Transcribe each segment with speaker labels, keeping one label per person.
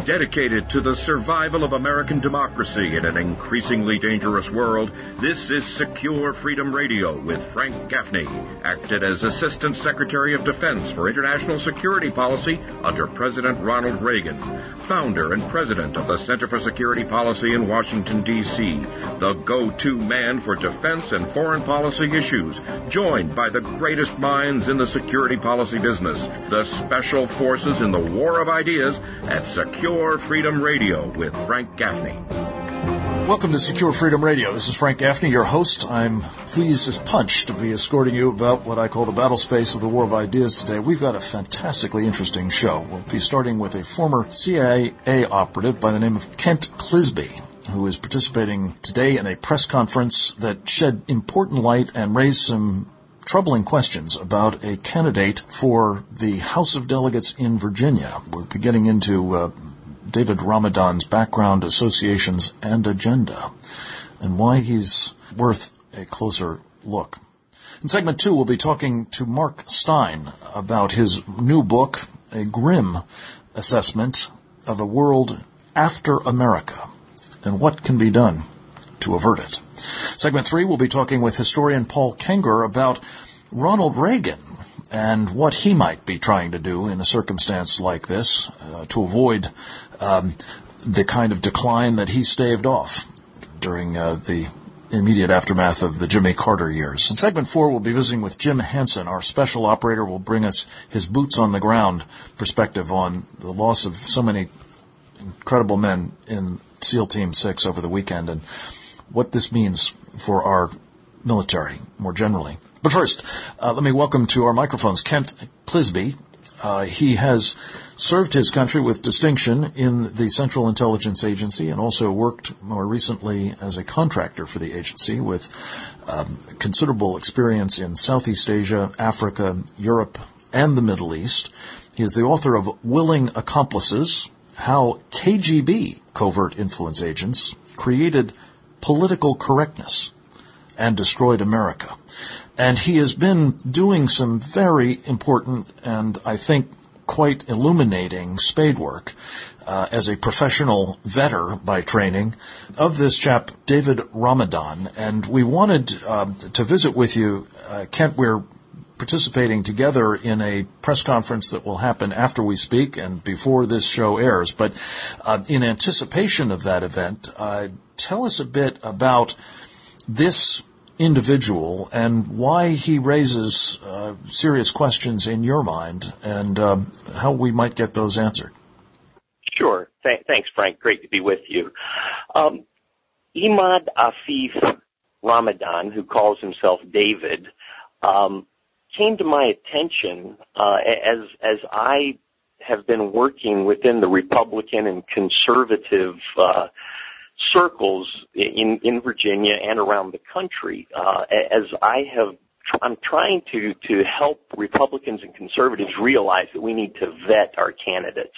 Speaker 1: Dedicated to the survival of American democracy in an increasingly dangerous world, this is Secure Freedom Radio with Frank Gaffney, acted as Assistant Secretary of Defense for International Security Policy under President Ronald Reagan, founder and president of the Center for Security Policy in Washington, D.C., the go-to man for defense and foreign policy issues, joined by the greatest minds in the security policy business, the special forces in the war of ideas at Secure Freedom Radio with Frank Gaffney.
Speaker 2: Welcome to Secure Freedom Radio. This is Frank Gaffney, your host. I'm pleased as punch to be escorting you about what I call the battle space of the war of ideas today. We've got a fantastically interesting show. We'll be starting with a former CIA operative by the name of Kent Clisby, who is participating today in a press conference that shed important light and raised some troubling questions about a candidate for the House of Delegates in Virginia. We'll be getting into David Ramadan's background, associations, and agenda, and why he's worth a closer look. In segment 2, we'll be talking to Mark Steyn about his new book, A Grim Assessment of a World After America, and what can be done to avert it. Segment 3, we'll be talking with historian Paul Kenger about Ronald Reagan and what he might be trying to do in a circumstance like this to avoid the kind of decline that he staved off during the immediate aftermath of the Jimmy Carter years. In segment 4, we'll be visiting with Jim Hansen. Our special operator will bring us his boots-on-the-ground perspective on the loss of so many incredible men in SEAL Team 6 over the weekend and what this means for our military more generally. But first, let me welcome to our microphones Kent Clisby. He has served his country with distinction in the Central Intelligence Agency and also worked more recently as a contractor for the agency with considerable experience in Southeast Asia, Africa, Europe, and the Middle East. He is the author of Willing Accomplices, How KGB Covert Influence Agents Created Political Correctness and Destroyed America. And he has been doing some very important and, I think, quite illuminating spade work as a professional vetter by training of this chap, David Ramadan. And we wanted to visit with you, Kent. We're participating together in a press conference that will happen after we speak and before this show airs. But in anticipation of that event, tell us a bit about this individual and why he raises serious questions in your mind and how we might get those answered.
Speaker 3: Sure. Thanks, Frank. Great to be with you. Imad Afif Ramadan, who calls himself David, came to my attention as I have been working within the Republican and conservative circles in Virginia and around the country, as I'm trying to help Republicans and conservatives realize that we need to vet our candidates.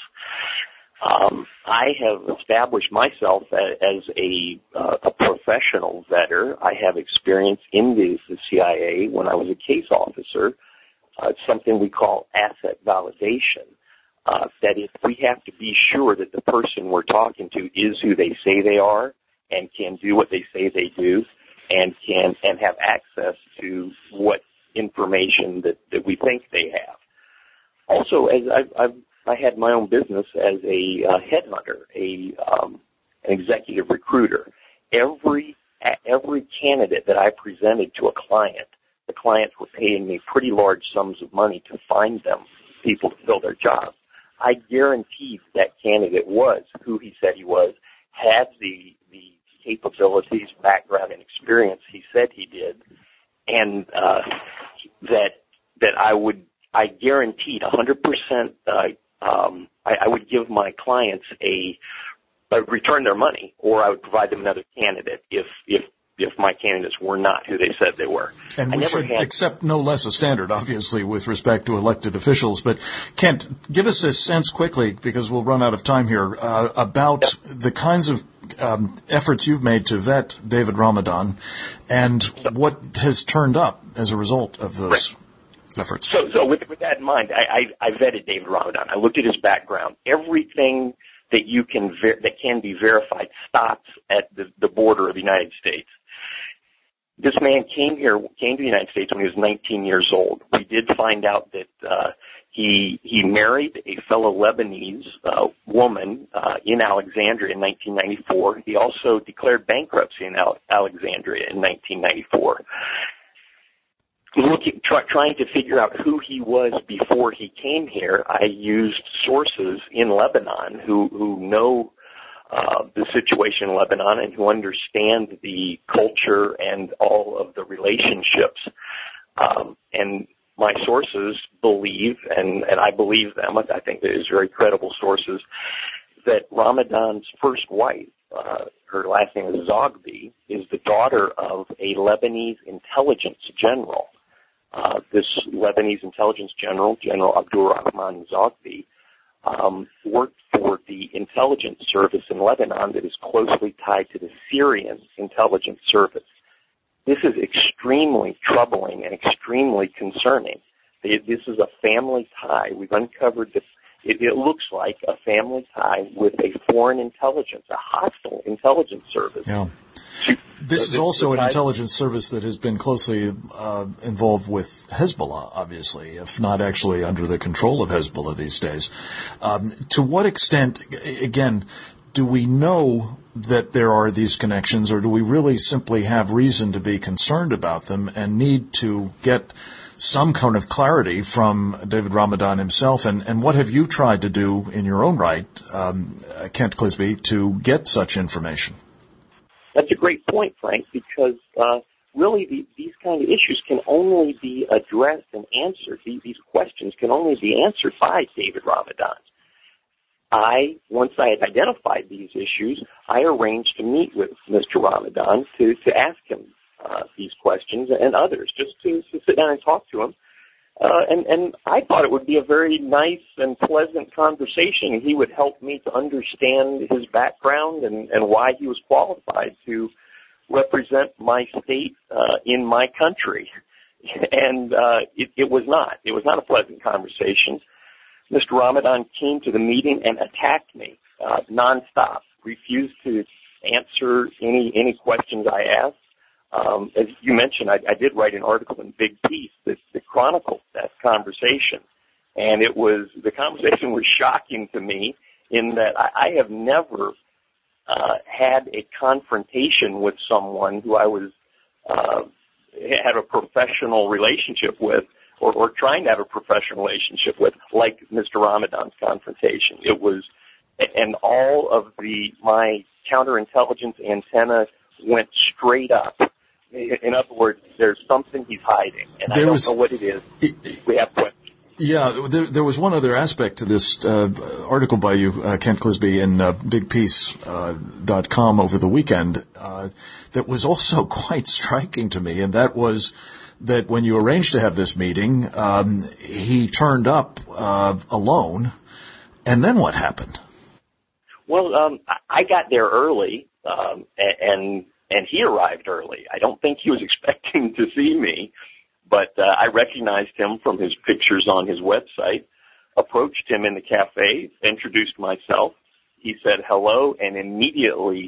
Speaker 3: I have established myself as a professional vetter. I have experience in the CIA when I was a case officer. It's something we call asset validation. That is, we have to be sure that the person we're talking to is who they say they are and can do what they say they do and have access to what information that we think they have. Also, as I had my own business as a headhunter, an executive recruiter. Every candidate that I presented to a client, the clients were paying me pretty large sums of money to find them people to fill their jobs. I guaranteed that candidate was who he said he was, had the capabilities, background, and experience he said he did, and that I guaranteed 100%. I would give my clients I would return their money, or I would provide them another candidate if my candidates were not who they said they were.
Speaker 2: And we should accept no less a standard, obviously, with respect to elected officials. But, Kent, give us a sense quickly, because we'll run out of time here, about the kinds of efforts you've made to vet David Ramadan and what has turned up as a result of those efforts.
Speaker 3: So with that in mind, I vetted David Ramadan. I looked at his background. Everything that can be verified stops at the border of the United States. This man came to the United States when he was 19 years old. We did find out that he married a fellow Lebanese woman in Alexandria in 1994. He also declared bankruptcy in Alexandria in 1994. Trying to figure out who he was before he came here, I used sources in Lebanon who know the situation in Lebanon and who understand the culture and all of the relationships. And my sources believe, and I believe them, I think that is very credible sources, that Ramadan's first wife, her last name is Zogby, is the daughter of a Lebanese intelligence general. This Lebanese intelligence general, General Abdurrahman Zogby, worked for the intelligence service in Lebanon that is closely tied to the Syrian intelligence service. This is extremely troubling and extremely concerning. This is a family tie. We've uncovered this. It looks like a family tie with a foreign intelligence, a hostile intelligence service.
Speaker 2: Yeah. This is also an intelligence service that has been closely involved with Hezbollah, obviously, if not actually under the control of Hezbollah these days. To what extent, again, do we know that there are these connections, or do we really simply have reason to be concerned about them and need to get some kind of clarity from David Ramadan himself? And what have you tried to do in your own right, Kent Clisby, to get such information?
Speaker 3: That's a great point, Frank, because really these kind of issues can only be addressed and answered. These questions can only be answered by David Ramadan. Once I had identified these issues, I arranged to meet with Mr. Ramadan to ask him these questions and others, just to sit down and talk to him. And I thought it would be a very nice and pleasant conversation, and he would help me to understand his background and why he was qualified to represent my state in my country. And it was not. It was not a pleasant conversation. Mr. Ramadan came to the meeting and attacked me nonstop, refused to answer any questions I asked. As you mentioned, I did write an article in Big Piece that chronicled that conversation. And the conversation was shocking to me in that I have never had a confrontation with someone who I was had a professional relationship with or trying to have a professional relationship with, like Mr. Ramadan's confrontation. It was, and all of my counterintelligence antenna went straight up. In other words, there's something he's hiding, and I don't know what it is. We have questions.
Speaker 2: Yeah, there was one other aspect to this article by you, Kent Clisby, in bigpiece.com over the weekend that was also quite striking to me, and that was that when you arranged to have this meeting, he turned up alone, and then what happened?
Speaker 3: Well, I got there early, and he arrived early. I don't think he was expecting to see me, but I recognized him from his pictures on his website, approached him in the cafe, introduced myself. He said hello, and immediately,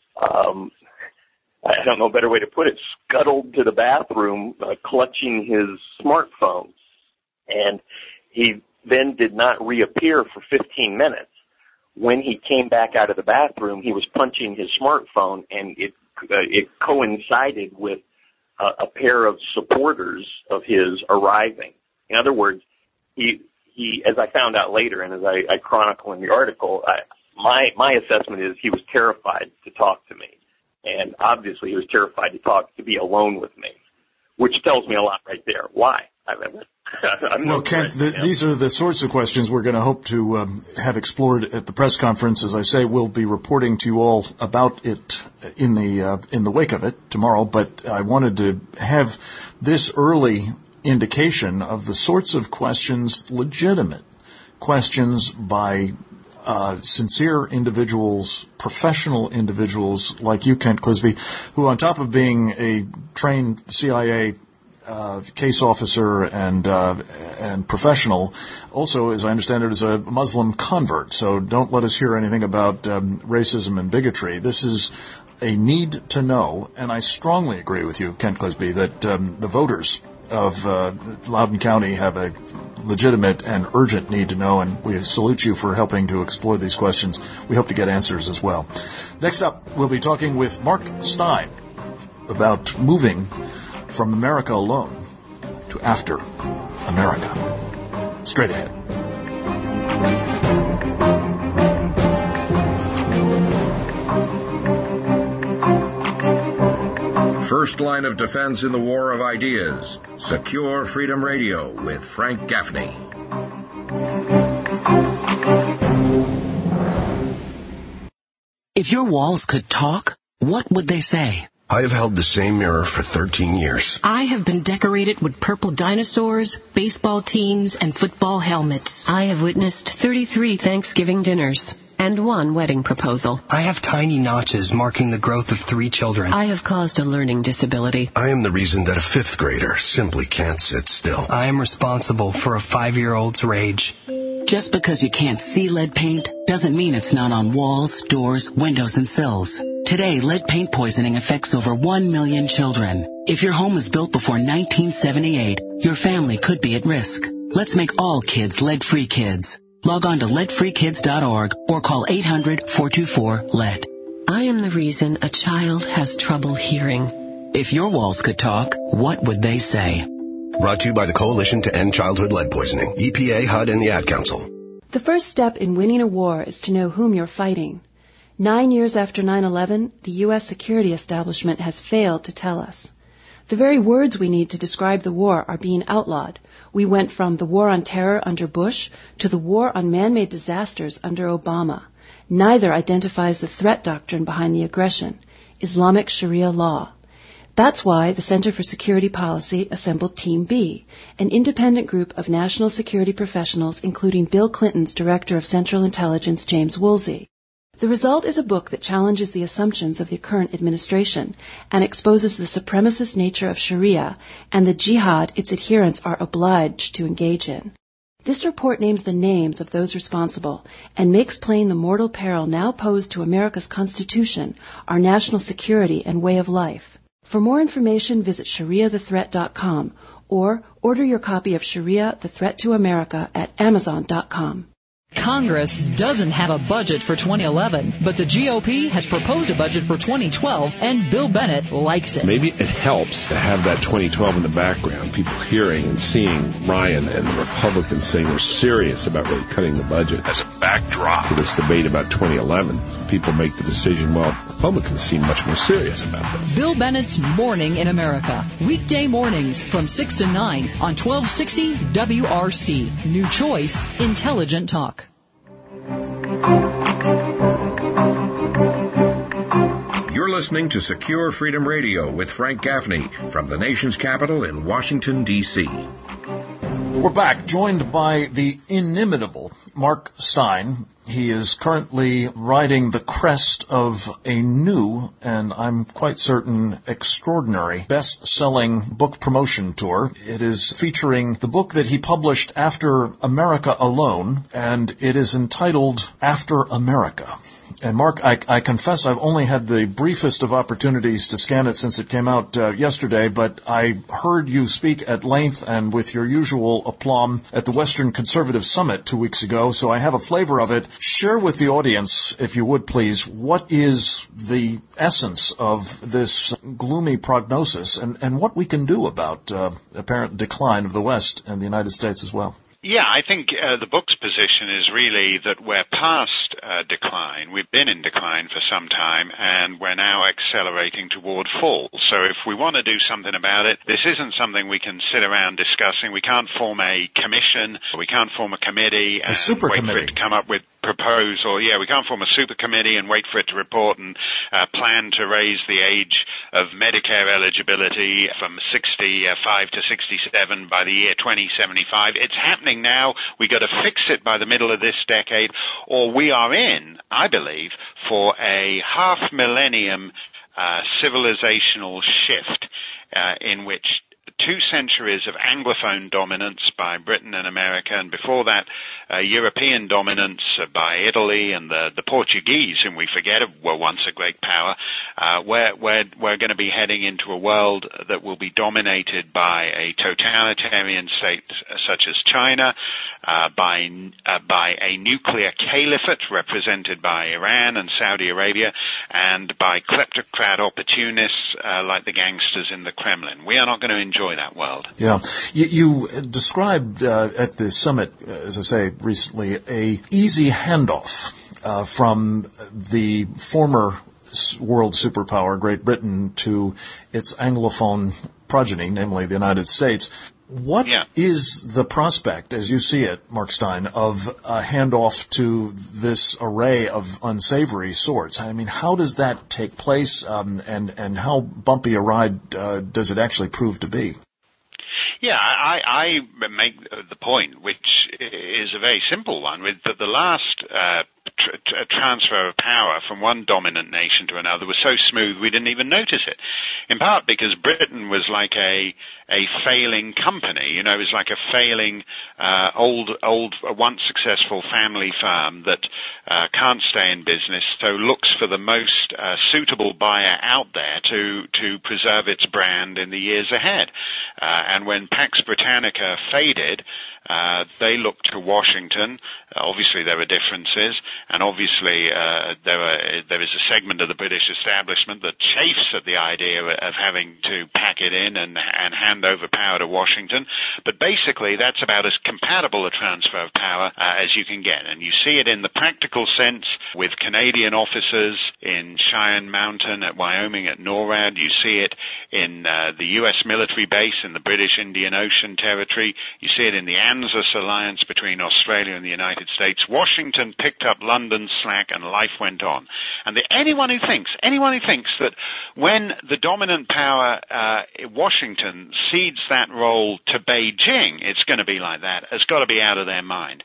Speaker 3: I don't know a better way to put it, scuttled to the bathroom, clutching his smartphone. And he then did not reappear for 15 minutes. When he came back out of the bathroom, he was punching his smartphone, and it coincided with a pair of supporters of his arriving. In other words, he as I found out later, and as I chronicle in the article, my assessment is he was terrified to talk to me, and obviously he was terrified to be alone with me, which tells me a lot right there. Why?
Speaker 2: Well, Kent, these are the sorts of questions we're going to hope to have explored at the press conference. As I say, we'll be reporting to you all about it in the wake of it tomorrow. But I wanted to have this early indication of the sorts of questions, legitimate questions by sincere individuals, professional individuals like you, Kent Clisby, who on top of being a trained CIA case officer and professional. Also, as I understand it, is a Muslim convert. So don't let us hear anything about racism and bigotry. This is a need to know, and I strongly agree with you, Ken Clisby, that the voters of Loudoun County have a legitimate and urgent need to know, and we salute you for helping to explore these questions. We hope to get answers as well. Next up, we'll be talking with Mark Steyn about moving from America alone to after America. Straight ahead.
Speaker 1: First line of defense in the war of ideas. Secure Freedom Radio with Frank Gaffney.
Speaker 4: If your walls could talk, what would they say?
Speaker 5: I have held the same mirror for 13 years.
Speaker 4: I have been decorated with purple dinosaurs, baseball teams, and football helmets.
Speaker 6: I have witnessed 33 Thanksgiving dinners and 1 wedding proposal.
Speaker 7: I have tiny notches marking the growth of 3 children.
Speaker 6: I have caused a learning disability.
Speaker 5: I am the reason that a 5th grader simply can't sit still.
Speaker 7: I am responsible for a 5-year-old's rage.
Speaker 4: Just because you can't see lead paint doesn't mean it's not on walls, doors, windows, and sills. Today, lead paint poisoning affects over 1 million children. If your home was built before 1978, your family could be at risk. Let's make all kids lead-free kids. Log on to leadfreekids.org or call 800-424-LEAD.
Speaker 6: I am the reason a child has trouble hearing.
Speaker 4: If your walls could talk, what would they say?
Speaker 5: Brought to you by the Coalition to End Childhood Lead Poisoning, EPA, HUD, and the Ad Council.
Speaker 8: The first step in winning a war is to know whom you're fighting. 9 years after 9/11, the U.S. security establishment has failed to tell us. The very words we need to describe the war are being outlawed. We went from the war on terror under Bush to the war on man-made disasters under Obama. Neither identifies the threat doctrine behind the aggression, Islamic Sharia law. That's why the Center for Security Policy assembled Team B, an independent group of national security professionals, including Bill Clinton's Director of Central Intelligence, James Woolsey. The result is a book that challenges the assumptions of the current administration and exposes the supremacist nature of Sharia and the jihad its adherents are obliged to engage in. This report names the names of those responsible and makes plain the mortal peril now posed to America's Constitution, our national security, and way of life. For more information, visit ShariaTheThreat.com or order your copy of Sharia, The Threat to America at Amazon.com.
Speaker 9: Congress doesn't have a budget for 2011, but the GOP has proposed a budget for 2012, and Bill Bennett likes it.
Speaker 10: Maybe it helps to have that 2012 in the background, people hearing and seeing Ryan and the Republicans saying they're serious about really cutting the budget as a backdrop to this debate about 2011. So people make the decision, well, Republicans seem much more serious about this.
Speaker 9: Bill Bennett's Morning in America. Weekday mornings from 6 to 9 on 1260 WRC. New choice, intelligent talk.
Speaker 1: You're listening to Secure Freedom Radio with Frank Gaffney from the nation's capital in Washington, D.C.
Speaker 2: We're back, joined by the inimitable Mark Steyn. He is currently riding the crest of a new, and I'm quite certain, extraordinary, best-selling book promotion tour. It is featuring the book that he published after America Alone, and it is entitled After America. And Mark, I confess I've only had the briefest of opportunities to scan it since it came out yesterday, but I heard you speak at length and with your usual aplomb at the Western Conservative Summit 2 weeks ago, so I have a flavor of it. Share with the audience, if you would please, what is the essence of this gloomy prognosis and what we can do about apparent decline of the West and the United States as well.
Speaker 11: Yeah, I think the book's position is really that we're past decline. We've been in decline for some time, and we're now accelerating toward fall. So if we want to do something about it, this isn't something we can sit around discussing. We can't form a commission. We can't form a committee and wait for it to come up with proposal. Yeah, we can't form a super committee and wait for it to report and plan to raise the age of Medicare eligibility from 65 to 67 by the year 2075. It's happening now. We got to fix it by the middle of this decade, or we are in, I believe, for a half-millennium civilizational shift in which 2 centuries of Anglophone dominance by Britain and America, and before that, European dominance by Italy and the Portuguese, whom we forget were once a great power. We're going to be heading into a world that will be dominated by a totalitarian state such as China, by a nuclear caliphate represented by Iran and Saudi Arabia, and by kleptocrat opportunists like the gangsters in the Kremlin. We are not going to enjoy that world.
Speaker 2: Yeah. You described at the summit, as I say, recently, a easy handoff from the former world superpower, Great Britain, to its Anglophone progeny, namely the United States. What is the prospect, as you see it, Mark Steyn, of a handoff to this array of unsavory sorts? I mean, how does that take place, and how bumpy a ride does it actually prove to be?
Speaker 11: Yeah, I make the point, which is a very simple one, with that the last transfer of power from one dominant nation to another was so smooth we didn't even notice it. In part because Britain was like a failing company, it was like a failing old once successful family firm that can't stay in business, so looks for the most suitable buyer out there to preserve its brand in the years ahead. And when Pax Britannica faded, they looked to Washington. Obviously, there were differences, and obviously there is a segment of the British establishment that chafes at the idea of having to pack it in and hand over power to Washington. But basically, that's about as compatible a transfer of power as you can get, and you see it in the practical sense with Canadian officers in Cheyenne Mountain, at Wyoming, at NORAD. You see it in the U.S. military base in the British Indian Ocean Territory. You see it in the ANZUS alliance between Australia and the United States. Washington picked up London's slack and life went on. And anyone who thinks that when the dominant power, Washington, cedes that role to Beijing, it's going to be like that, has got to be out of their mind.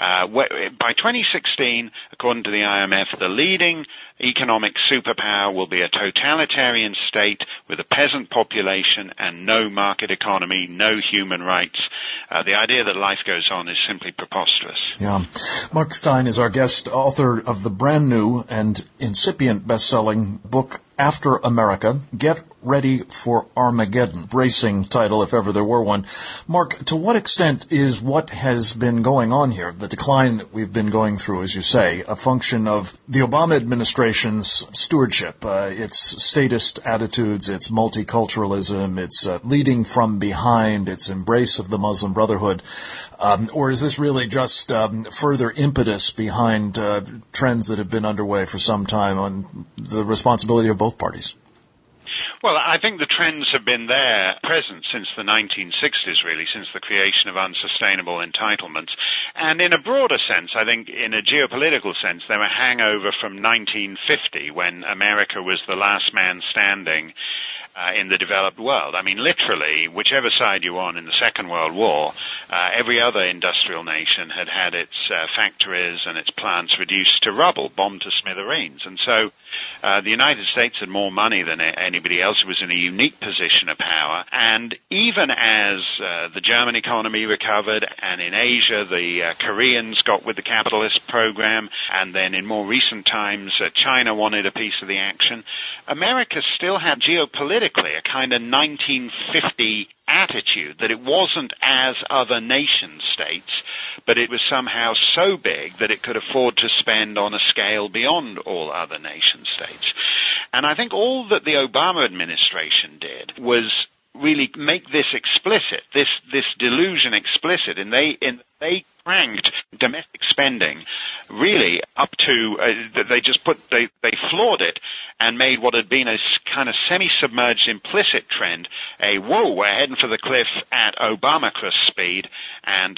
Speaker 11: By 2016, according to the IMF, the leading economic superpower will be a totalitarian state with a peasant population and no market economy, no human rights. The idea that life goes on is simply preposterous.
Speaker 2: Yeah. Mark Steyn is our guest, author of the brand new and incipient best-selling book, After America, Get Ready for Armageddon. Bracing title, if ever there were one. Mark, to what extent is what has been going on here, the decline that we've been going through, as you say, a function of the Obama administration's stewardship, its statist attitudes, its multiculturalism, its leading from behind, its embrace of the Muslim Brotherhood, or is this really just further impetus behind trends that have been underway for some time on the responsibility of both parties?
Speaker 11: Well, I think the trends have been there, present since the 1960s, really, since the creation of unsustainable entitlements. And in a broader sense, I think in a geopolitical sense, they're a hangover from 1950, when America was the last man standing in the developed world. I mean, literally, whichever side you're on in the Second World War, every other industrial nation had had its factories and its plants reduced to rubble, bombed to smithereens. And so the United States had more money than anybody else. It was in a unique position of power. And even as the German economy recovered, and in Asia, the Koreans got with the capitalist program, and then in more recent times, China wanted a piece of the action, America still had geopolitically a kind of 1950 attitude that it wasn't as other nation states, but it was somehow so big that it could afford to spend on a scale beyond all other nation states. And I think all that the Obama administration did was really make this explicit, this delusion explicit, and they cranked domestic spending really up to they floored it and made what had been a kind of semi-submerged implicit trend whoa, we're heading for the cliff at Obamacrest speed, and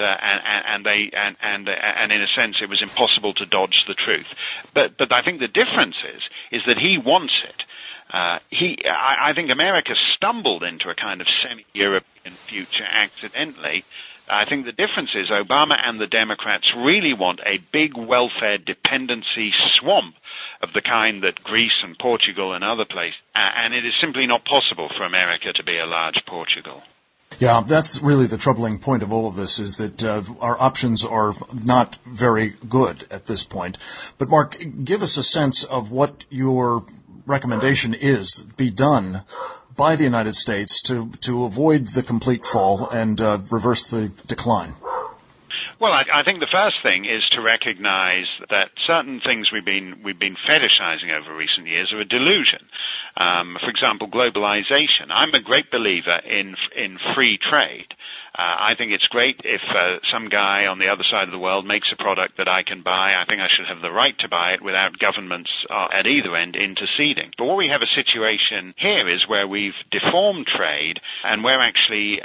Speaker 11: in a sense it was impossible to dodge the truth. But I think the difference is that he wants it. I think America stumbled into a kind of semi-European future accidentally. I think the difference is Obama and the Democrats really want a big welfare dependency swamp of the kind that Greece and Portugal and other places, and it is simply not possible for America to be a large Portugal.
Speaker 2: Yeah, that's really the troubling point of all of this, is that our options are not very good at this point. But, Mark, give us a sense of what your recommendation is be done by the United States to avoid the complete fall and reverse the decline.
Speaker 11: Well, I think the first thing is to recognize that certain things we've been fetishizing over recent years are a delusion. For example, globalization. I'm a great believer in free trade. I think it's great if some guy on the other side of the world makes a product that I can buy. I think I should have the right to buy it without governments at either end interceding. But what we have a situation here is where we've deformed trade, and we're actually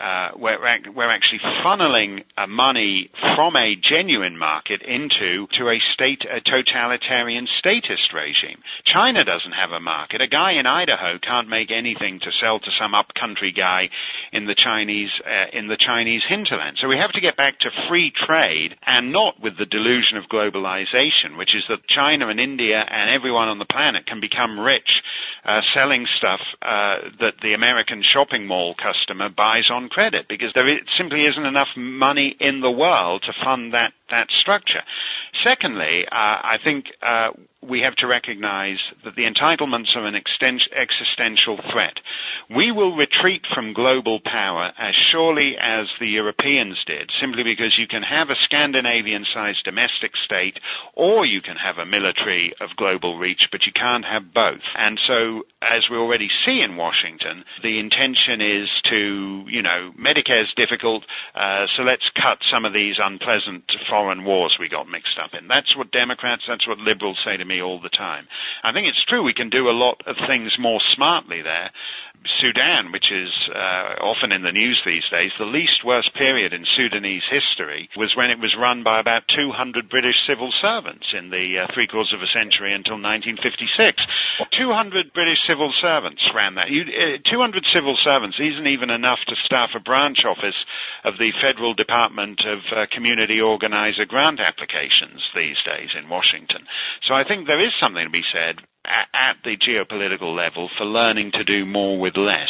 Speaker 11: funneling money from a genuine market into a totalitarian statist regime. China doesn't have a market. A guy in Idaho can't make anything to sell to some upcountry guy in the Chinese hinterland. So we have to get back to free trade, and not with the delusion of globalization, which is that China and India and everyone on the planet can become rich selling stuff that the American shopping mall customer buys on credit, because there simply isn't enough money in the world to fund that structure. Secondly, I think we have to recognize that the entitlements are an existential threat. We will retreat from global power as surely as the Europeans did, simply because you can have a Scandinavian-sized domestic state, or you can have a military of global reach, but you can't have both. And so, as we already see in Washington, the intention is to, Medicare's difficult, so let's cut some of these unpleasant foreign wars we got mixed up in. That's what Democrats, that's what liberals say to me all the time. I think it's true we can do a lot of things more smartly there. Sudan, which is often in the news these days, the least worst period in Sudanese history was when it was run by about 200 British civil servants in the three-quarters of a century until 1956. 200 British civil servants ran that. 200 civil servants isn't even enough to staff a branch office of the Federal Department of Community Organizer grant applications these days in Washington. So I think there is something to be said at the geopolitical level for learning to do more with less.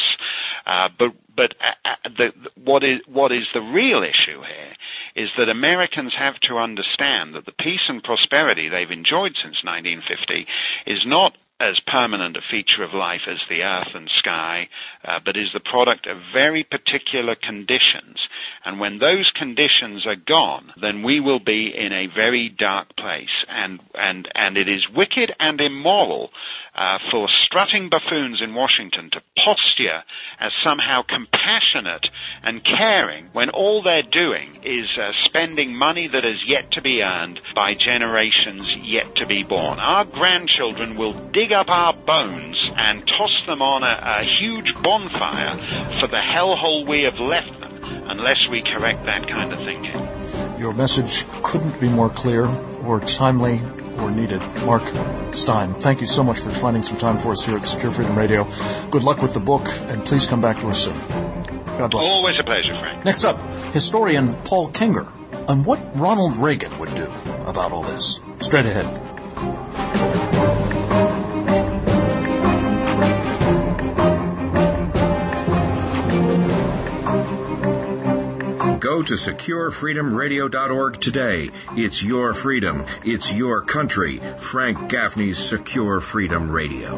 Speaker 11: What is the real issue here is that Americans have to understand that the peace and prosperity they've enjoyed since 1950 is not as permanent a feature of life as the earth and sky, but is the product of very particular conditions. And when those conditions are gone, then we will be in a very dark place. And it is wicked and immoral for strutting buffoons in Washington to posture as somehow compassionate and caring when all they're doing is spending money that is yet to be earned by generations yet to be born. Our grandchildren will dig up our bones and toss them on a huge bonfire for the hellhole we have left them, unless we correct that kind of thinking.
Speaker 2: Your message couldn't be more clear or timely or needed. Mark Steyn, thank you so much for finding some time for us here at Secure Freedom Radio. Good luck with the book, and please come back to us soon. God bless.
Speaker 11: Always a pleasure, Frank.
Speaker 2: Next up, historian Paul Kenger on what Ronald Reagan would do about all this. Straight ahead.
Speaker 1: Go to SecureFreedomRadio.org today. It's your freedom. It's your country. Frank Gaffney's Secure Freedom Radio.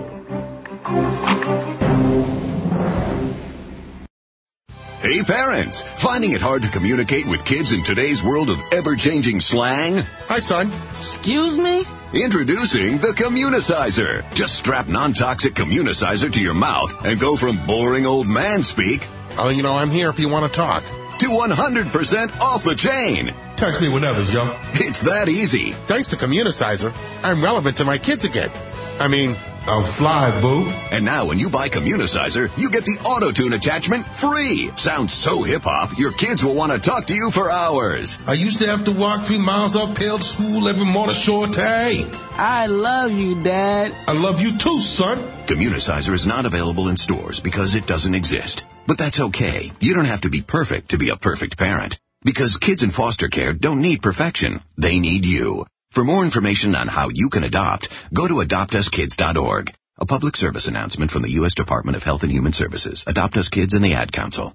Speaker 12: Hey parents, finding it hard to communicate with kids in today's world of ever-changing slang?
Speaker 13: Hi son.
Speaker 14: Excuse me?
Speaker 12: Introducing the Communicizer. Just strap non-toxic Communicizer to your mouth and go from boring old man speak,
Speaker 13: I'm here if you want to talk,
Speaker 12: to 100% off the chain.
Speaker 13: Text me whenever, yo.
Speaker 12: It's that easy.
Speaker 13: Thanks to Communicizer, I'm relevant to my kids again. I'm fly, boo.
Speaker 12: And now when you buy Communicizer, you get the auto-tune attachment free. Sounds so hip-hop, your kids will want to talk to you for hours.
Speaker 13: I used to have to walk 3 miles uphill to school every morning, short day.
Speaker 14: I love you, Dad.
Speaker 13: I love you too, son.
Speaker 12: Communicizer is not available in stores because it doesn't exist. But that's okay. You don't have to be perfect to be a perfect parent. Because kids in foster care don't need perfection. They need you. For more information on how you can adopt, go to adoptuskids.org. A public service announcement from the U.S. Department of Health and Human Services, Adopt Us Kids, and the Ad Council.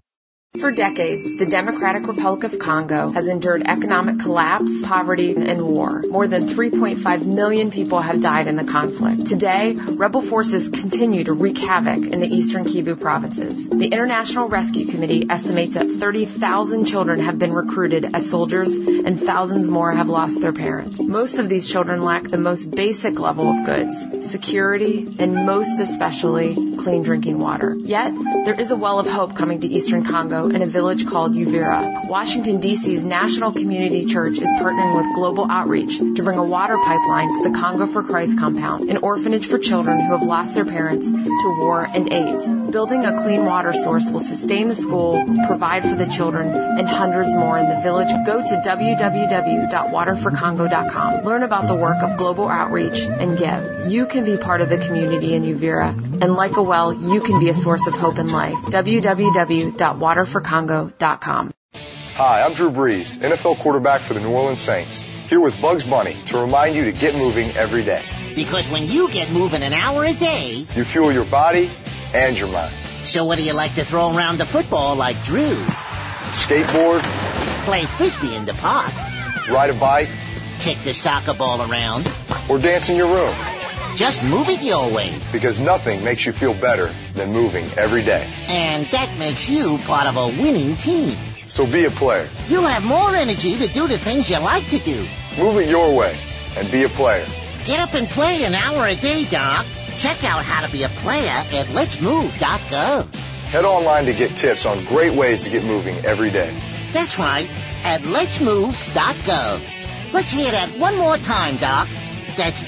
Speaker 15: For decades, the Democratic Republic of Congo has endured economic collapse, poverty, and war. More than 3.5 million people have died in the conflict. Today, rebel forces continue to wreak havoc in the eastern Kivu provinces. The International Rescue Committee estimates that 30,000 children have been recruited as soldiers and thousands more have lost their parents. Most of these children lack the most basic level of goods, security, and most especially clean drinking water. Yet, there is a well of hope coming to eastern Congo in a village called Uvira. Washington, D.C.'s National Community Church is partnering with Global Outreach to bring a water pipeline to the Congo for Christ compound, an orphanage for children who have lost their parents to war and AIDS. Building a clean water source will sustain the school, provide for the children, and hundreds more in the village. Go to www.waterforcongo.com. Learn about the work of Global Outreach and give. You can be part of the community in Uvira, and like a well, you can be a source of hope and life. www.waterforcongo.com.
Speaker 16: Hi, I'm Drew Brees, NFL quarterback for the New Orleans Saints, here with Bugs Bunny to remind you to get moving every day.
Speaker 17: Because when you get moving an hour a day,
Speaker 16: you fuel your body and your mind.
Speaker 17: So what do you like to throw around the football like Drew?
Speaker 16: Skateboard.
Speaker 17: Play frisbee in the park.
Speaker 16: Ride a bike.
Speaker 17: Kick the soccer ball around.
Speaker 16: Or dance in your room.
Speaker 17: Just move it your way.
Speaker 16: Because nothing makes you feel better than moving every day.
Speaker 17: And that makes you part of a winning team.
Speaker 16: So be a player.
Speaker 17: You'll have more energy to do the things you like to do.
Speaker 16: Move it your way and be a player.
Speaker 17: Get up and play an hour a day, Doc. Check out how to be a player at letsmove.gov.
Speaker 16: Head online to get tips on great ways to get moving every day.
Speaker 17: That's right, at letsmove.gov. Let's hear that one more time, Doc. That's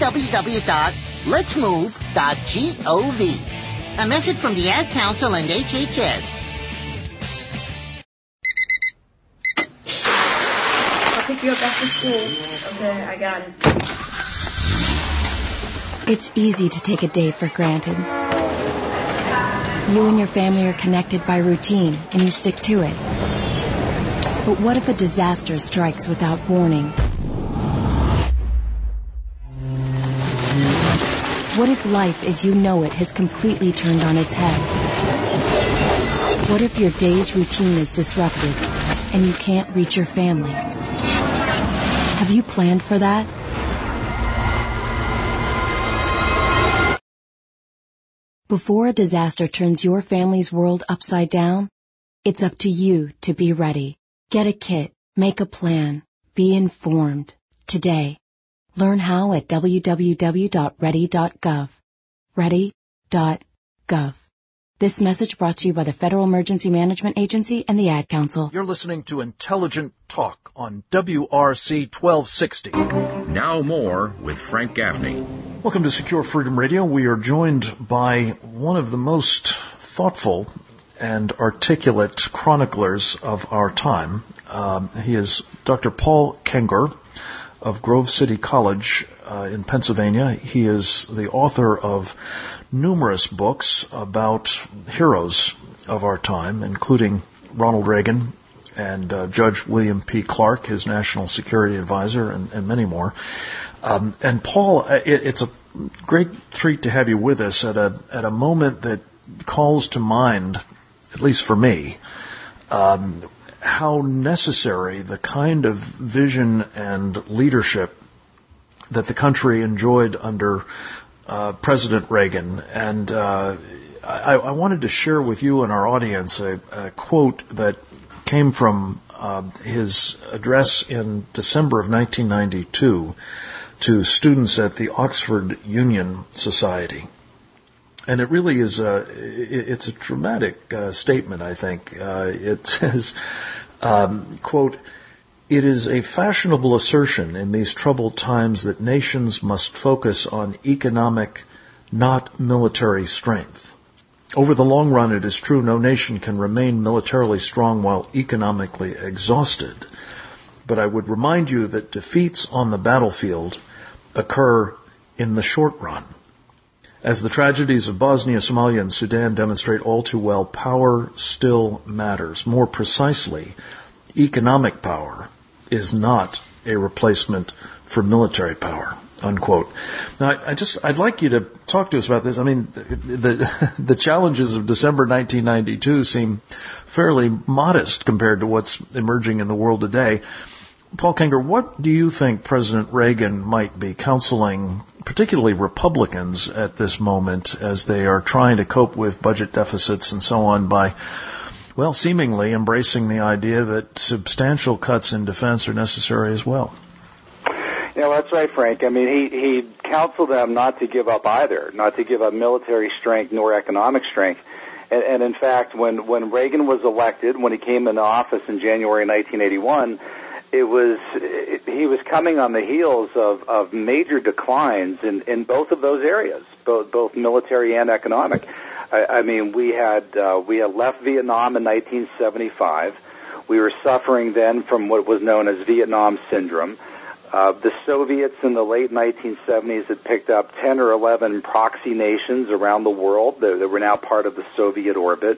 Speaker 17: www.letsmove.gov. A message from the Ad Council and HHS.
Speaker 18: I'll pick you up after school. Okay, I got it.
Speaker 8: It's easy to take a day for granted. You and your family are connected by routine, and you stick to it. But what if a disaster strikes without warning? What if life as you know it has completely turned on its head? What if your day's routine is disrupted and you can't reach your family? Have you planned for that? Before a disaster turns your family's world upside down, it's up to you to be ready. Get a kit, make a plan, be informed. Today. Learn how at www.ready.gov. Ready.gov. This message brought to you by the Federal Emergency Management Agency and the Ad Council.
Speaker 2: You're listening to Intelligent Talk on WRC 1260.
Speaker 1: Now more with Frank Gaffney.
Speaker 2: Welcome to Secure Freedom Radio. We are joined by one of the most thoughtful and articulate chroniclers of our time. He is Dr. Paul Kengor of Grove City College in Pennsylvania. He is the author of numerous books about heroes of our time, including Ronald Reagan and Judge William P. Clark, his national security advisor, and many more. And Paul, it's a great treat to have you with us at a moment that calls to mind, at least for me, how necessary the kind of vision and leadership that the country enjoyed under President Reagan. And I wanted to share with you and our audience a quote that came from his address in December of 1992 to students at the Oxford Union Society. And it really is it's a dramatic statement, I think. It says, quote, "It is a fashionable assertion in these troubled times that nations must focus on economic, not military strength. Over the long run, it is true no nation can remain militarily strong while economically exhausted. But I would remind you that defeats on the battlefield occur in the short run. As the tragedies of Bosnia, Somalia, and Sudan demonstrate all too well, power still matters. More precisely, economic power is not a replacement for military power." unquote. Now, I'd like you to talk to us about this. I mean, the challenges of December 1992 seem fairly modest compared to what's emerging in the world today. Paul Kengor, what do you think President Reagan might be counseling, particularly Republicans at this moment, as they are trying to cope with budget deficits and so on by, well, seemingly embracing the idea that substantial cuts in defense are necessary as well?
Speaker 19: Yeah, well, that's right, Frank. I mean, he counseled them not to give up either, not to give up military strength nor economic strength. And in fact, when Reagan was elected, when he came into office in January 1981, he was coming on the heels of major declines in both of those areas, both military and economic. I mean, we had left Vietnam in 1975. We were suffering then from what was known as Vietnam Syndrome. The Soviets in the late 1970s had picked up 10 or 11 proxy nations around the world that were now part of the Soviet orbit.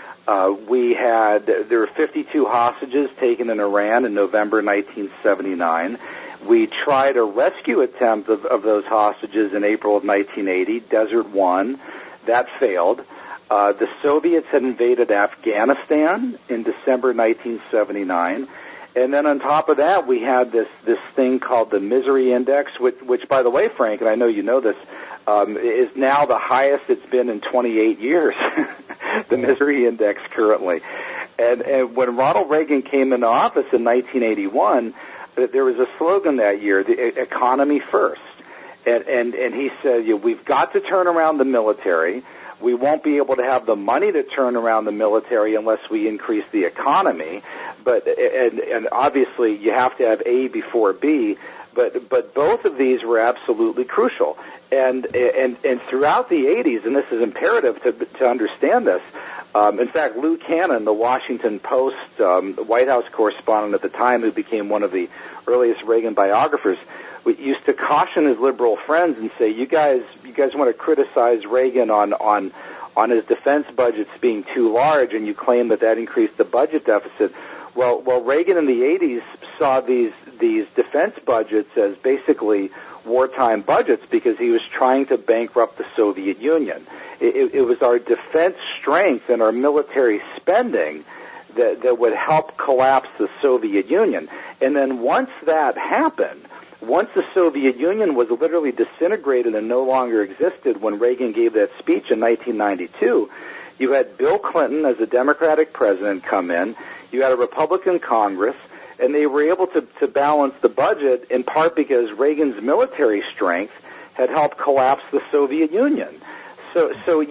Speaker 19: There were 52 hostages taken in Iran in November 1979. We tried a rescue attempt of those hostages in April of 1980, Desert One. That failed. The Soviets had invaded Afghanistan in December 1979. And then on top of that, we had this thing called the Misery Index, which, by the way, Frank, and I know you know this, is now the highest it's been in 28 years, the Misery Index currently. And when Ronald Reagan came into office in 1981, there was a slogan that year, the economy first. And he said, we've got to turn around the military. We won't be able to have the money to turn around the military unless we increase the economy. And obviously you have to have A before B, but both of these were absolutely crucial. And throughout the 80s, and this is imperative to understand this, in fact, Lou Cannon, the Washington Post White House correspondent at the time, who became one of the earliest Reagan biographers, used to caution his liberal friends and say, you guys want to criticize Reagan on his defense budgets being too large, and you claim that increased the budget deficit. Well, Reagan in the 80s saw these defense budgets as basically wartime budgets because he was trying to bankrupt the Soviet Union. It was our defense strength and our military spending that would help collapse the Soviet Union. And then once that happened, once the Soviet Union was literally disintegrated and no longer existed when Reagan gave that speech in 1992, you had Bill Clinton as a Democratic president come in, you had a Republican Congress, and they were able to balance the budget in part because Reagan's military strength had helped collapse the Soviet Union. So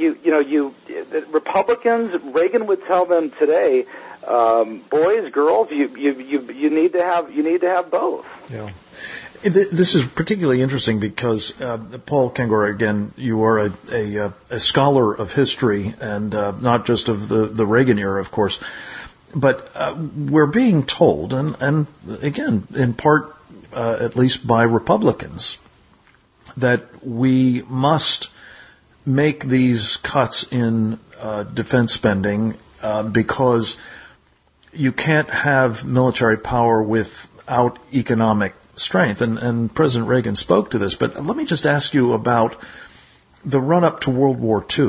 Speaker 19: the Republicans, Reagan would tell them today, boys, girls, you need to have both.
Speaker 2: Yeah. This is particularly interesting because, Paul Kengor, again, you are a scholar of history and not just of the Reagan era, of course. But we're being told, and again, in part, at least by Republicans, that we must make these cuts in defense spending because you can't have military power without economic strength. And President Reagan spoke to this. But let me just ask you about the run-up to World War II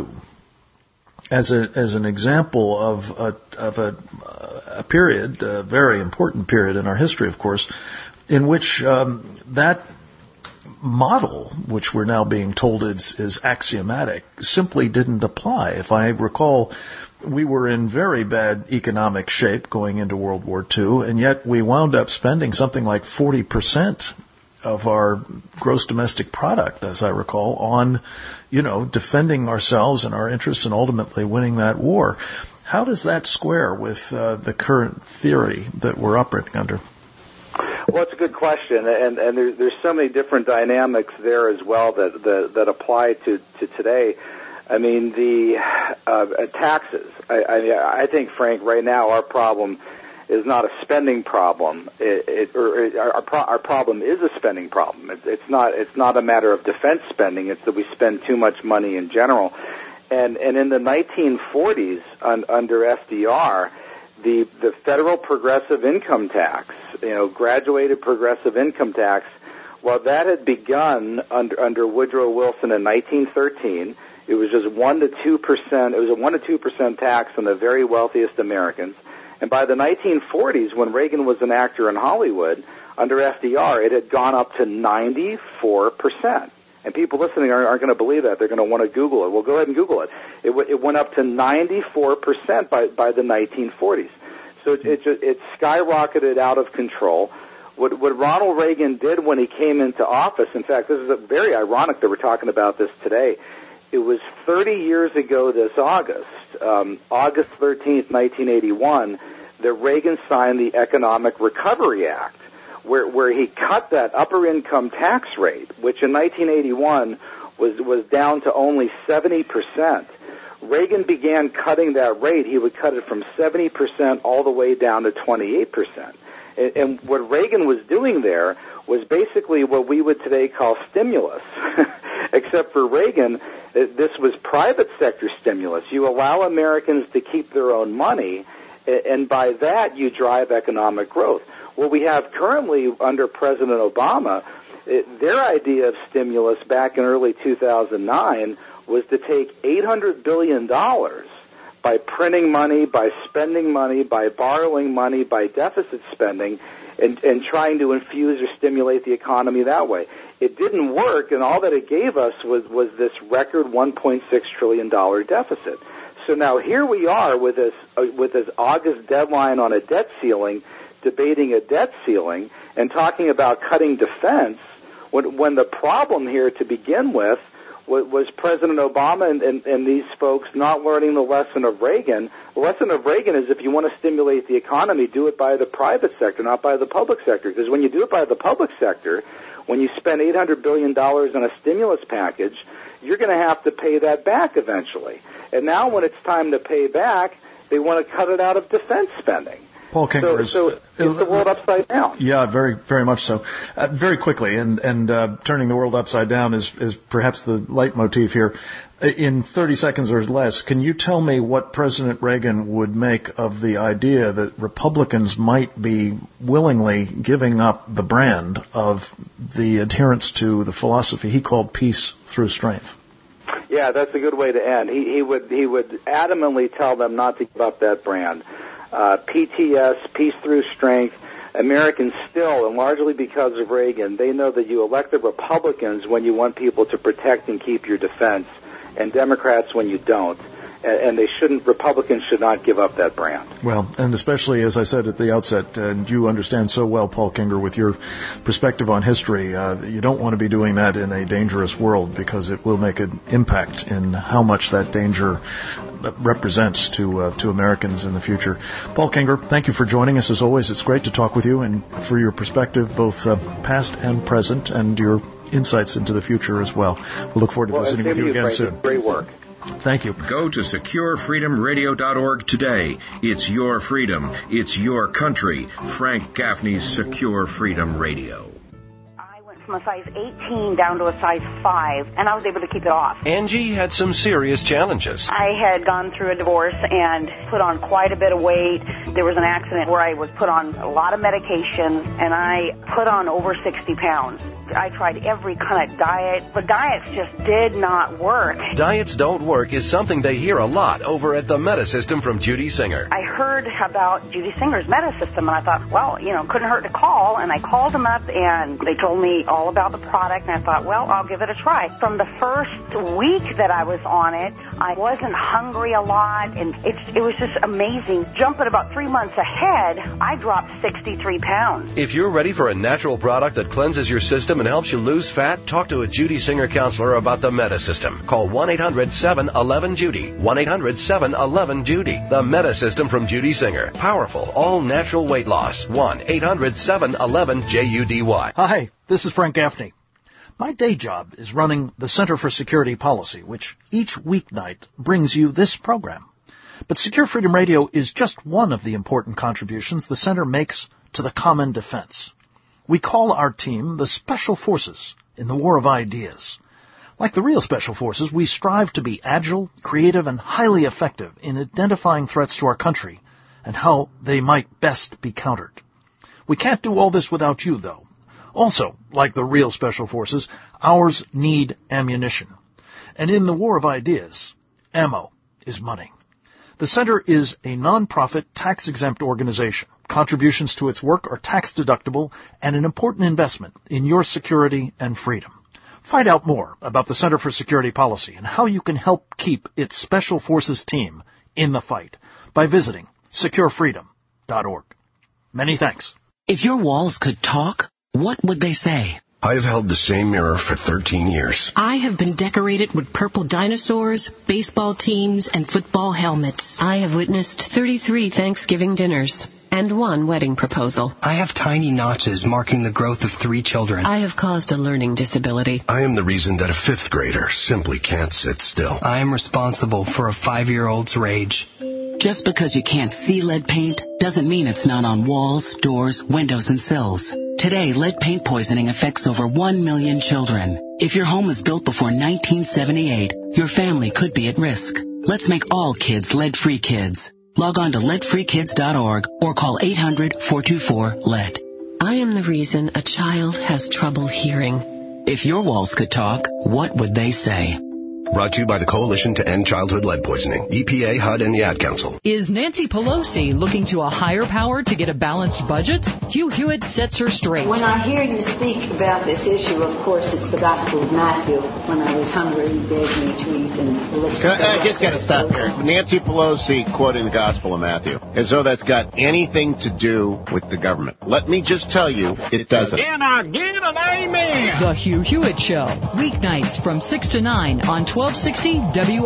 Speaker 2: as an example of a period, a very important period in our history, of course, in which that model, which we're now being told is axiomatic, simply didn't apply. If I recall, we were in very bad economic shape going into World War II, and yet we wound up spending something like 40% of our gross domestic product, as I recall, on, defending ourselves and our interests and ultimately winning that war. How does that square with the current theory that we're operating under?
Speaker 19: Well, it's a good question, and there's so many different dynamics there as well that apply to today. I mean, the taxes. I think, Frank, right now our problem is not a spending problem. Our problem is a spending problem. It's not a matter of defense spending. It's that we spend too much money in general. And in the 1940s, under FDR, the federal progressive income tax, graduated progressive income tax, Well, that had begun under Woodrow Wilson in 1913. It was just 1 to 2%. It was a 1 to 2% tax on the very wealthiest Americans. And by the 1940s, when Reagan was an actor in Hollywood, under FDR, it had gone up to 94%. And people listening aren't going to believe that. They're going to want to Google it. Well, go ahead and Google it. It went up to 94% by the 1940s. So it skyrocketed out of control. What Ronald Reagan did when he came into office, in fact, this is very ironic that we're talking about this today. It was 30 years ago this August, August 13th, 1981, that Reagan signed the Economic Recovery Act, where he cut that upper income tax rate, which in 1981 was down to only 70%. Reagan began cutting that rate. He would cut it from 70% all the way down to 28%. And what Reagan was doing there was basically what we would today call stimulus, except for Reagan, this was private sector stimulus. You allow Americans to keep their own money, and by that you drive economic growth. What we have currently under President Obama, their idea of stimulus back in early 2009 was to take $800 billion by printing money, by spending money, by borrowing money, by deficit spending, and trying to infuse or stimulate the economy that way. It didn't work, and all that it gave us was this record $1.6 trillion deficit. So now here we are with this August deadline on a debt ceiling, debating a debt ceiling, and talking about cutting defense, when the problem here to begin with was President Obama and these folks not learning the lesson of Reagan. The lesson of Reagan is if you want to stimulate the economy, do it by the private sector, not by the public sector. Because when you do it by the public sector, when you spend $800 billion on a stimulus package, you're going to have to pay that back eventually. And now when it's time to pay back, they want to cut it out of defense spending.
Speaker 2: Paul Kinger
Speaker 19: so it's the world upside down.
Speaker 2: Yeah, very, very much so. Very quickly, and turning the world upside down is perhaps the leitmotif here. In 30 seconds or less, can you tell me what President Reagan would make of the idea that Republicans might be willingly giving up the brand of the adherence to the philosophy he called peace through strength?
Speaker 19: Yeah, that's a good way to end. He would adamantly tell them not to give up that brand. PTS, peace through strength. Americans still, and largely because of Reagan, they know that you elect the Republicans when you want people to protect and keep your defense, and Democrats when you don't. And Republicans should not give up that brand.
Speaker 2: Well, and especially, as I said at the outset, and you understand so well, Paul Kinger, with your perspective on history, you don't want to be doing that in a dangerous world because it will make an impact in how much that danger represents to Americans in the future. Paul Kinger, thank you for joining us as always. It's great to talk with you and for your perspective, both past and present, and your insights into the future as well. We'll look forward to visiting with you again soon.
Speaker 19: Great work.
Speaker 2: Thank you.
Speaker 1: Go to SecureFreedomRadio.org today. It's your freedom. It's your country. Frank Gaffney's Secure Freedom Radio.
Speaker 20: From a size 18 down to a size 5, and I was able to keep it off.
Speaker 21: Angie had some serious challenges.
Speaker 20: I had gone through a divorce and put on quite a bit of weight. There was an accident where I was put on a lot of medications, and I put on over 60 pounds. I tried every kind of diet, but diets just did not work.
Speaker 21: Diets don't work is something they hear a lot over at the Meta System from Judy Singer.
Speaker 20: I heard about Judy Singer's Meta System, and I thought, well, couldn't hurt to call, and I called them up, and they told me all about the product, and I thought, well, I'll give it a try. From the first week that I was on it, I wasn't hungry a lot, and it was just amazing. Jumping about 3 months ahead, I dropped 63 pounds.
Speaker 21: If you're ready for a natural product that cleanses your system and helps you lose fat, talk to a Judy Singer counselor about the Meta System. Call 1-800-711-JUDY. 1-800-711-JUDY. The Meta System from Judy Singer. Powerful, all-natural weight loss. 1-800-711-JUDY.
Speaker 2: Hi, this is Frank Gaffney. My day job is running the Center for Security Policy, which each weeknight brings you this program. But Secure Freedom Radio is just one of the important contributions the Center makes to the common defense. We call our team the Special Forces in the War of Ideas. Like the real Special Forces, we strive to be agile, creative, and highly effective in identifying threats to our country and how they might best be countered. We can't do all this without you, though. Also, like the real Special Forces, ours need ammunition. And in the war of ideas, ammo is money. The Center is a non-profit, tax-exempt organization. Contributions to its work are tax-deductible and an important investment in your security and freedom. Find out more about the Center for Security Policy and how you can help keep its Special Forces team in the fight by visiting securefreedom.org. Many thanks.
Speaker 4: If your walls could talk, what would they say?
Speaker 5: I have held the same mirror for 13 years.
Speaker 3: I have been decorated with purple dinosaurs, baseball teams, and football helmets.
Speaker 6: I have witnessed 33 Thanksgiving dinners and 1 wedding proposal.
Speaker 7: I have tiny notches marking the growth of 3 children.
Speaker 6: I have caused a learning disability.
Speaker 5: I am the reason that a 5th grader simply can't sit still.
Speaker 7: I am responsible for a 5-year-old's rage.
Speaker 4: Just because you can't see lead paint doesn't mean it's not on walls, doors, windows, and sills. Today, lead paint poisoning affects over 1 million children. If your home was built before 1978, your family could be at risk. Let's make all kids lead-free kids. Log on to leadfreekids.org or call 800-424-LEAD.
Speaker 6: I am the reason a child has trouble hearing.
Speaker 4: If your walls could talk, what would they say?
Speaker 5: Brought to you by the Coalition to End Childhood Lead Poisoning, EPA, HUD, and the Ad Council.
Speaker 9: Is Nancy Pelosi looking to a higher power to get a balanced budget? Hugh Hewitt sets her straight.
Speaker 22: When I hear you speak about this issue, of course, it's the Gospel of Matthew. When I was hungry, you gave me to eat and listen.
Speaker 23: I just got to stop here. Nancy Pelosi quoting the Gospel of Matthew, as though that's got anything to do with the government. Let me just tell you, it doesn't.
Speaker 24: Can I get an amen?
Speaker 9: The Hugh Hewitt Show, weeknights from 6 to 9 on 1260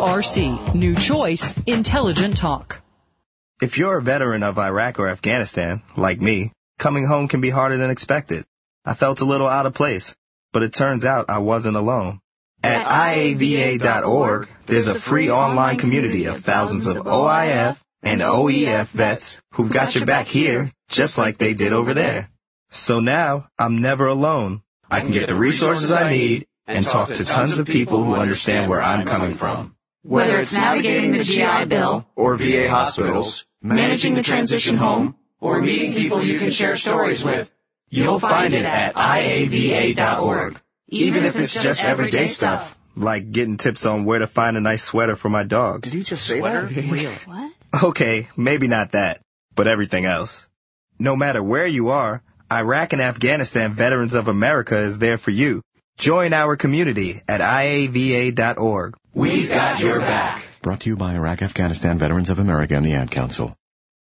Speaker 9: WRC. New choice, intelligent talk.
Speaker 25: If you're a veteran of Iraq or Afghanistan, like me, coming home can be harder than expected. I felt a little out of place, but it turns out I wasn't alone. At IAVA.org, there's a free online community of thousands of OIF and OEF vets who've got your back here, just like they did over there. So now, I'm never alone. I can get the resources I need and talk to tons of people who understand where I'm coming from.
Speaker 26: Whether it's navigating the GI Bill,
Speaker 25: or VA hospitals,
Speaker 26: managing the transition home, or meeting people you can share stories with,
Speaker 25: you'll find it at IAVA.org. Even if it's just everyday stuff, like getting tips on where to find a nice sweater for my dog. Did you just say that?
Speaker 3: Really? What?
Speaker 25: Okay, maybe not that, but everything else. No matter where you are, Iraq and Afghanistan Veterans of America is there for you. Join our community at IAVA.org.
Speaker 26: We've got your back.
Speaker 27: Brought to you by Iraq Afghanistan Veterans of America and the Ad Council.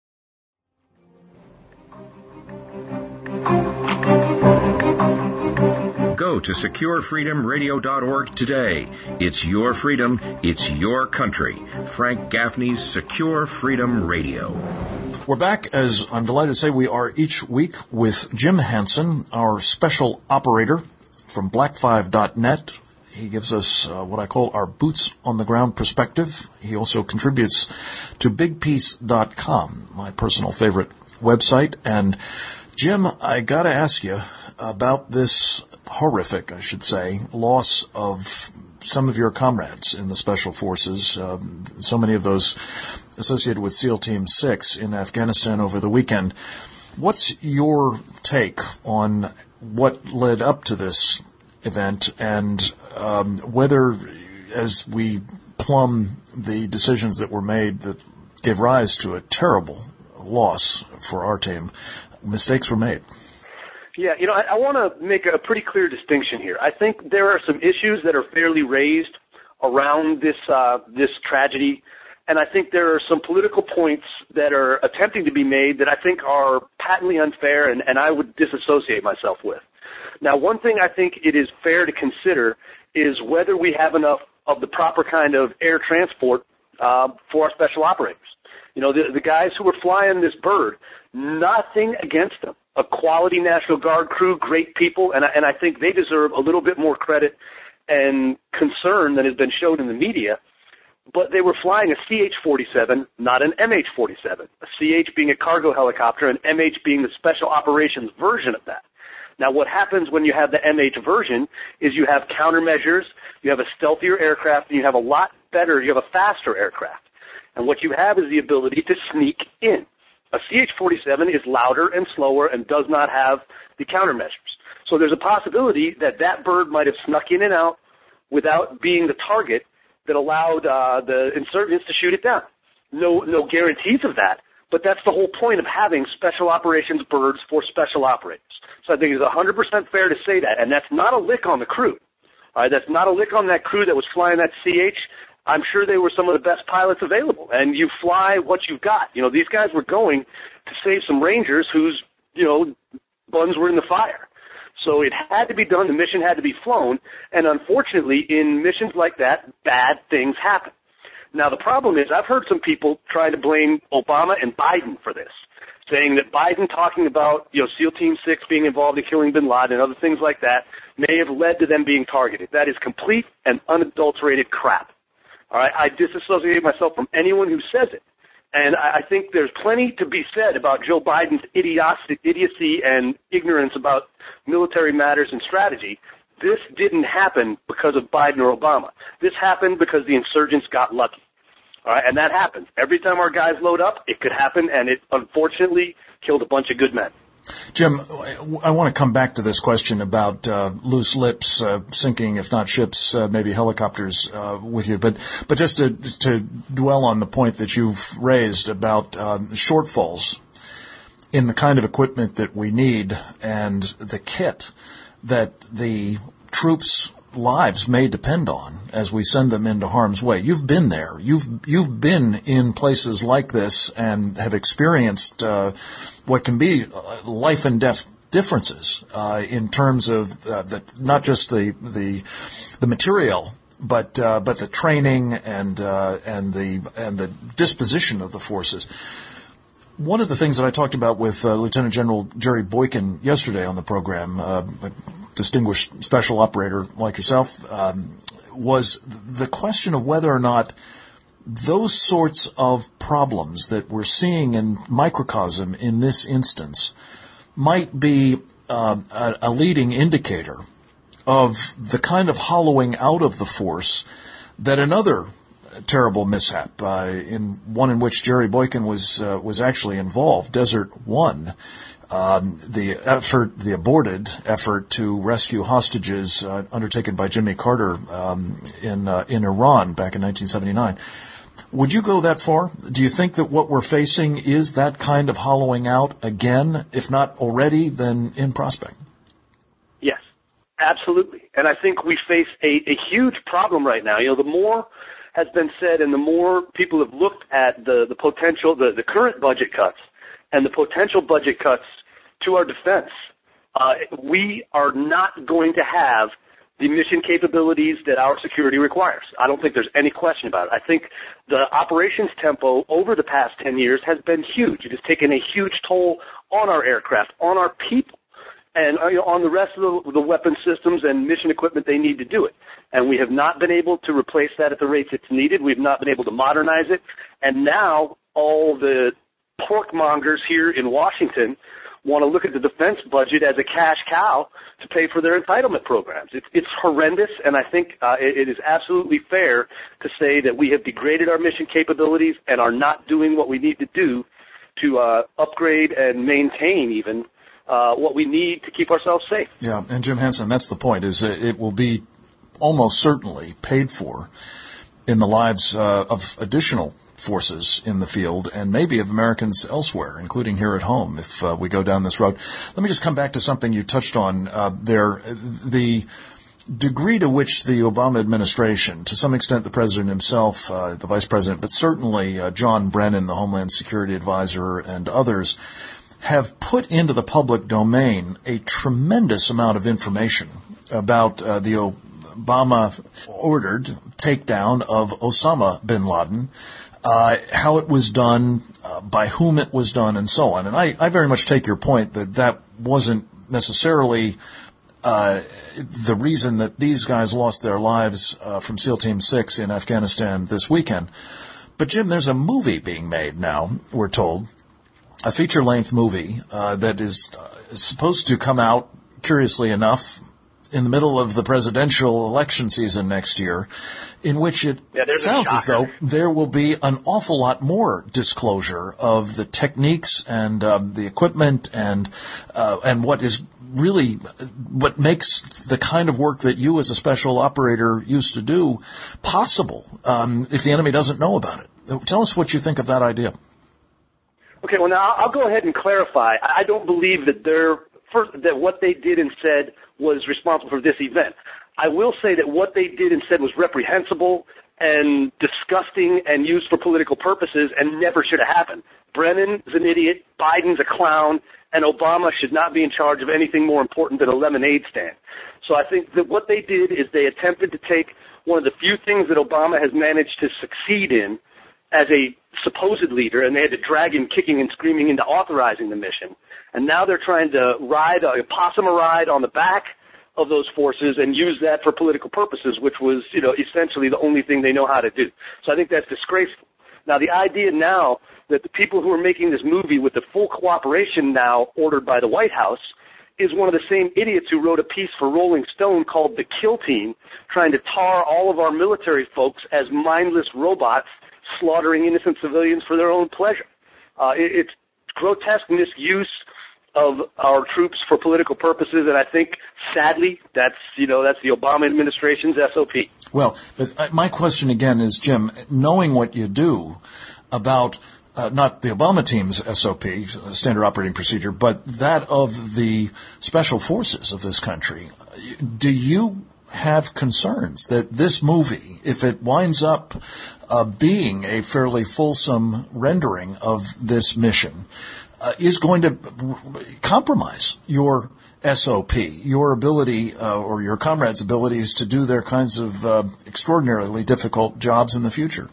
Speaker 1: Go to SecureFreedomRadio.org today. It's your freedom. It's your country. Frank Gaffney's Secure Freedom Radio.
Speaker 2: We're back, as I'm delighted to say we are each week, with Jim Hansen, our special operator from Black5.net. He gives us what I call our boots-on-the-ground perspective. He also contributes to BigPiece.com, my personal favorite website. And, Jim, I got to ask you about this horrific, I should say, loss of some of your comrades in the Special Forces, so many of those associated with SEAL Team 6 in Afghanistan over the weekend. What's your take on what led up to this event and whether, as we plumb the decisions that were made that gave rise to a terrible loss for our team, mistakes were made?
Speaker 28: Yeah, I want to make a pretty clear distinction here. I think there are some issues that are fairly raised around this tragedy, and I think there are some political points that are attempting to be made that I think are patently unfair and I would disassociate myself with. Now, one thing I think it is fair to consider is whether we have enough of the proper kind of air transport for our special operators. The guys who were flying this bird, nothing against them. A quality National Guard crew, great people, and I think they deserve a little bit more credit and concern than has been shown in the media. But they were flying a CH-47, not an MH-47, a CH being a cargo helicopter and MH being the special operations version of that. Now, what happens when you have the MH version is you have countermeasures, you have a stealthier aircraft, and you have a faster aircraft. And what you have is the ability to sneak in. A CH-47 is louder and slower and does not have the countermeasures. So there's a possibility that that bird might have snuck in and out without being the target that allowed the insurgents to shoot it down. No guarantees of that, but that's the whole point of having special operations birds for special operators. So I think it's 100% fair to say that, and that's not a lick on the crew. All right, that's not a lick on that crew that was flying that CH. I'm sure they were some of the best pilots available, and you fly what you've got. You know, these guys were going to save some Rangers whose, you know, buns were in the fire. So it had to be done, the mission had to be flown, and unfortunately, in missions like that, bad things happen. Now, the problem is, I've heard some people try to blame Obama and Biden for this, saying that Biden talking about, you know, SEAL Team 6 being involved in killing bin Laden and other things like that may have led to them being targeted. That is complete and unadulterated crap. All right, I disassociate myself from anyone who says it. And I think there's plenty to be said about Joe Biden's idiocy and ignorance about military matters and strategy. This didn't happen because of Biden or Obama. This happened because the insurgents got lucky. All right, and that happens. Every time our guys load up, it could happen, and it unfortunately killed a bunch of good men.
Speaker 2: Jim, I want to come back to this question about loose lips sinking, if not ships, maybe helicopters with you. But just to dwell on the point that you've raised about shortfalls in the kind of equipment that we need and the kit that the troops' lives may depend on as we send them into harm's way. You've been there. You've been in places like this and have experienced what can be life and death differences in terms of not just the material, but the training and the disposition of the forces. One of the things that I talked about with Lieutenant General Jerry Boykin yesterday on the program, a distinguished special operator like yourself, was the question of whether or not those sorts of problems that we're seeing in microcosm in this instance might be a leading indicator of the kind of hollowing out of the force that another terrible mishap, in one in which Jerry Boykin was actually involved, Desert One, the aborted effort to rescue hostages undertaken by Jimmy Carter in Iran back in 1979. Would you go that far? Do you think that what we're facing is that kind of hollowing out again, if not already, then in prospect?
Speaker 28: Yes, absolutely. And I think we face a huge problem right now. You know, the more has been said and the more people have looked at the potential, the current budget cuts and the potential budget cuts to our defense, we are not going to have the mission capabilities that our security requires. I don't think there's any question about it. I think the operations tempo over the past 10 years has been huge. It has taken a huge toll on our aircraft, on our people, and on the rest of the weapon systems and mission equipment they need to do it. And we have not been able to replace that at the rates it's needed. We've not been able to modernize it. And now all the pork mongers here in Washington want to look at the defense budget as a cash cow to pay for their entitlement programs. It's horrendous, and I think it is absolutely fair to say that we have degraded our mission capabilities and are not doing what we need to do to upgrade and maintain even what we need to keep ourselves safe.
Speaker 2: Yeah, and Jim Hansen, that's the point, is it will be almost certainly paid for in the lives of additional forces in the field and maybe of Americans elsewhere, including here at home, if we go down this road. Let me just come back to something you touched on there. The degree to which the Obama administration, to some extent the president himself, the vice president, but certainly John Brennan, the Homeland Security advisor, and others, have put into the public domain a tremendous amount of information about the Obama-ordered takedown of Osama bin Laden, how it was done, by whom it was done, and so on. And I very much take your point that wasn't necessarily the reason that these guys lost their lives from SEAL Team 6 in Afghanistan this weekend. But, Jim, there's a movie being made now, we're told, a feature-length movie that is supposed to come out, curiously enough, in the middle of the presidential election season next year, in which it sounds as though there will be an awful lot more disclosure of the techniques and the equipment and what is really what makes the kind of work that you as a special operator used to do possible if the enemy doesn't know about it. Tell us what you think of that idea.
Speaker 28: Okay, well, now I'll go ahead and clarify. I don't believe that that what they did and said was responsible for this event. I will say that what they did and said was reprehensible and disgusting and used for political purposes and never should have happened. Brennan is an idiot, Biden's a clown, and Obama should not be in charge of anything more important than a lemonade stand. So I think that what they did is they attempted to take one of the few things that Obama has managed to succeed in as a supposed leader, and they had to drag him kicking and screaming into authorizing the mission. And now they're trying to ride a possum ride on the back of those forces and use that for political purposes, which was, essentially the only thing they know how to do. So I think that's disgraceful. Now, the idea now that the people who are making this movie with the full cooperation now ordered by the White House is one of the same idiots who wrote a piece for Rolling Stone called The Kill Team, trying to tar all of our military folks as mindless robots slaughtering innocent civilians for their own pleasure. It's grotesque misuse of our troops for political purposes, and I think, sadly, that's the Obama administration's SOP.
Speaker 2: Well, but my question again is, Jim, knowing what you do about not the Obama team's SOP, standard operating procedure, but that of the special forces of this country, do you have concerns that this movie, if it winds up being a fairly fulsome rendering of this mission, is going to compromise your SOP, your ability or your comrades' abilities to do their kinds of extraordinarily difficult jobs in the future?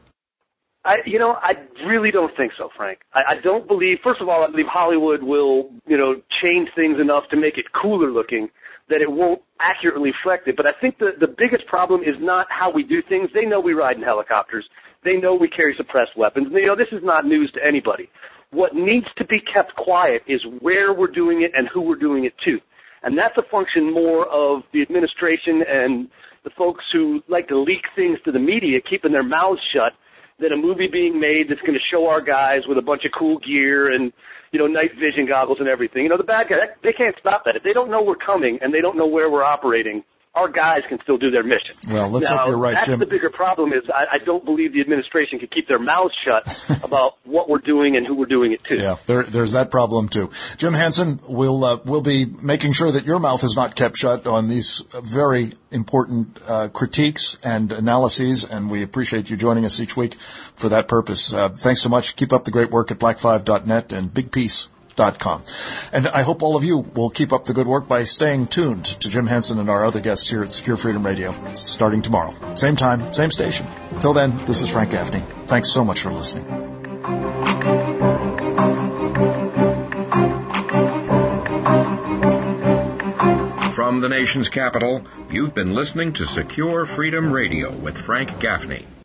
Speaker 28: I really don't think so, Frank. I don't believe, first of all, I believe Hollywood will, change things enough to make it cooler looking that it won't accurately reflect it. But I think the biggest problem is not how we do things. They know we ride in helicopters. They know we carry suppressed weapons. This is not news to anybody. What needs to be kept quiet is where we're doing it and who we're doing it to. And that's a function more of the administration and the folks who like to leak things to the media, keeping their mouths shut, than a movie being made that's going to show our guys with a bunch of cool gear and, night vision goggles and everything. The bad guys, they can't stop that. If they don't know we're coming and they don't know where we're operating, our guys can still do their mission.
Speaker 2: Well, let's hope you're right, Jim.
Speaker 28: That's the bigger problem is I don't believe the administration can keep their mouths shut about what we're doing and who we're doing it to.
Speaker 2: Yeah, there's that problem, too. Jim Hansen, we'll be making sure that your mouth is not kept shut on these very important critiques and analyses, and we appreciate you joining us each week for that purpose. Thanks so much. Keep up the great work at black5.net and bigpeace.com. And I hope all of you will keep up the good work by staying tuned to Jim Henson and our other guests here at Secure Freedom Radio. It's starting tomorrow. Same time, same station. Until then, this is Frank Gaffney. Thanks so much for listening.
Speaker 1: From the nation's capital, you've been listening to Secure Freedom Radio with Frank Gaffney.